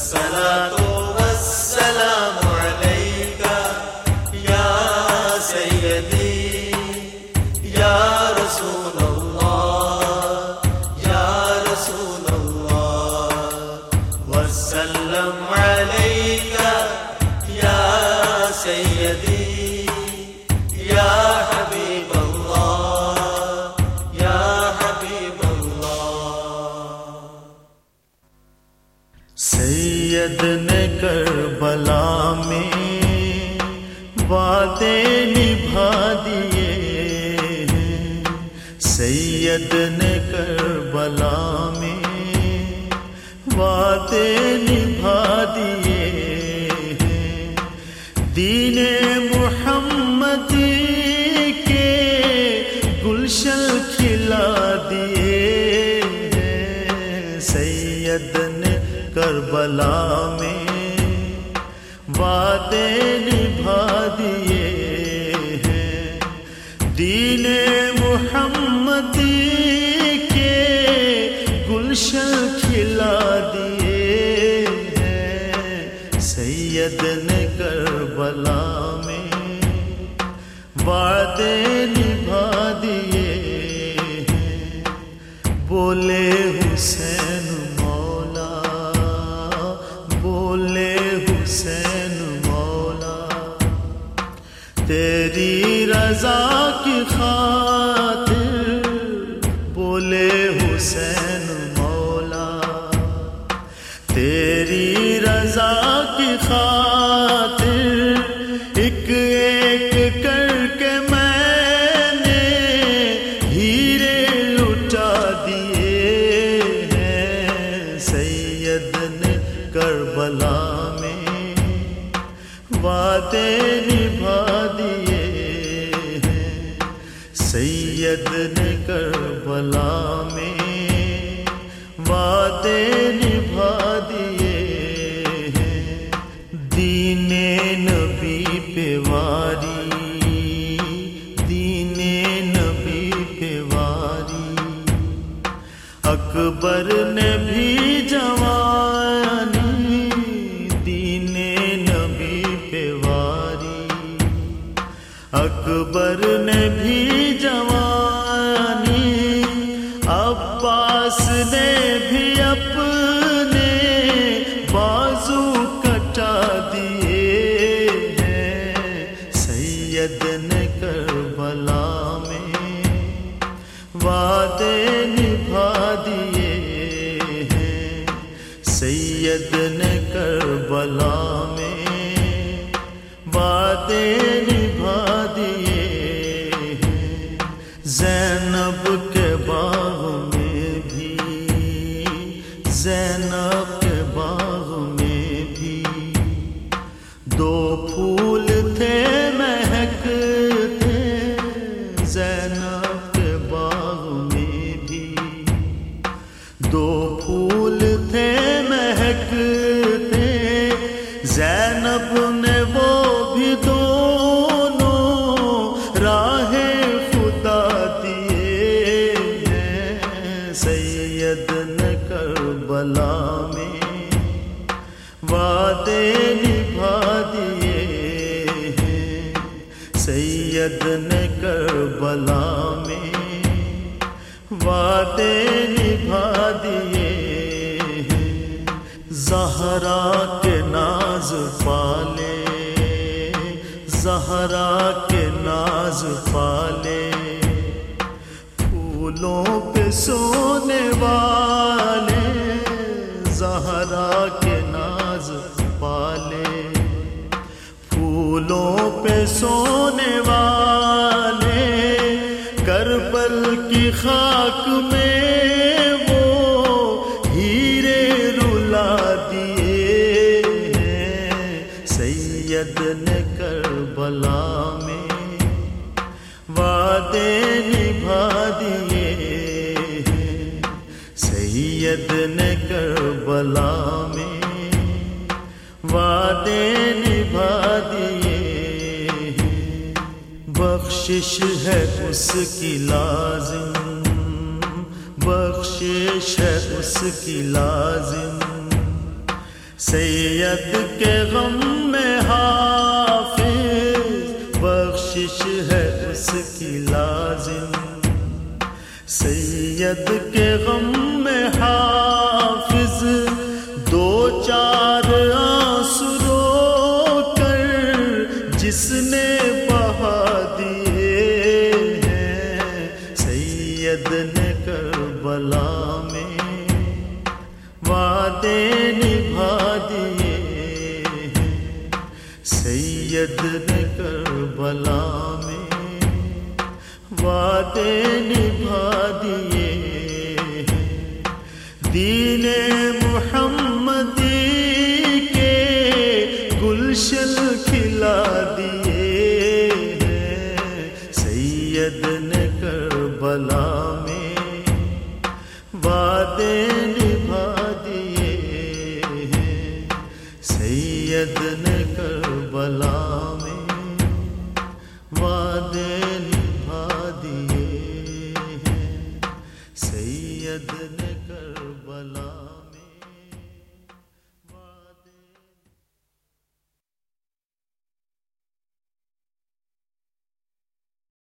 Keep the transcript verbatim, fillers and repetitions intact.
والصلاة والسلام عليك يا سيدي يا رسول الله يا رسول الله وسلم عليك يا سيدي يا حبيب الله يا حبيب الله. سید نے کربلا میں وعدے نبھا دیے ہیں، سید نے کربلا میں وعدے نبھا دیے ہیں، دین محمدی کے گلشن کھلا دیے ہیں، سید نے کربلا میں وعدے نبھا دیے ہیں، دین محمدی کے گلشن کھلا دیے ہیں، سید نے کربلا میں وعدے نبھا دیے ہیں، بولے حسین مولا بولے حسین مولا تیری رضا کی خاطر، بولے حسین مولا تیری رضا کی خاطر، ایک ایک کر کے میں نے ہیرے لٹا دیے ہیں، سید نے کربلا میں وعدے نبھا دیے ہیں، سید نے کربلا میں وعدے نبھا دیے ہیں، دین نبی پہ واری دین نبی پہ واری، اکبر نے بھی جوانی دین نبی پہ واری، اکبر نے بھی جوانی، عباس نے بھی اپنے بازو کٹا دیے ہیں، سید نے کربلا میں وعدے نبھا دیے ہیں، سید نے کربلا میں وعدے نبھا دیے ہیں، زینب کے باغ میں بھی زینب کے باغ میں بھی دو پھول تھے مہکتے، زینب کے باغ میں بھی دو پھول تھے مہکتے، زینب نے وہ بھی دونوں راہ خدا دیے ہیں، سید نے کربلا میں وعدے نبھا دیے ہیں، سید نے کربلا میں وعدے نبھا دیے ہیں، زہرا کے ناز پالے زہرا کے ناز پالے، پھولوں پہ سونے والے زہرا کے ناز پالے، پھولوں پہ سونے والے، کربل کی خاک میں وہ ہیرے رلا دیے ہیں، سید نے کربلا میں وعدے نبھا دیے ہیں، سید نے کربلا میں وعدے نبھا دیے ہیں، بخشش ہے اس کی لازم بخشش ہے اس کی لازم، سید کے غم میں حافظ بخشش ہے اس کی لازم، سید کے غم میں حافظ دو چار آنسو رو کر جس نے بہا دیے ہیں، سید نے کربلا میں وعدے نبھا دیے ہیں، سید نے کربلا میں وعدے نبھا دیے ہیں، دین محمدی کے گلشن کھلا دیے ہیں، سید نے کربلا میں وعدے نبھا دیے ہیں، سید نے کربلا میں وعدے نبھا دیے ہیں، سید نے کربلا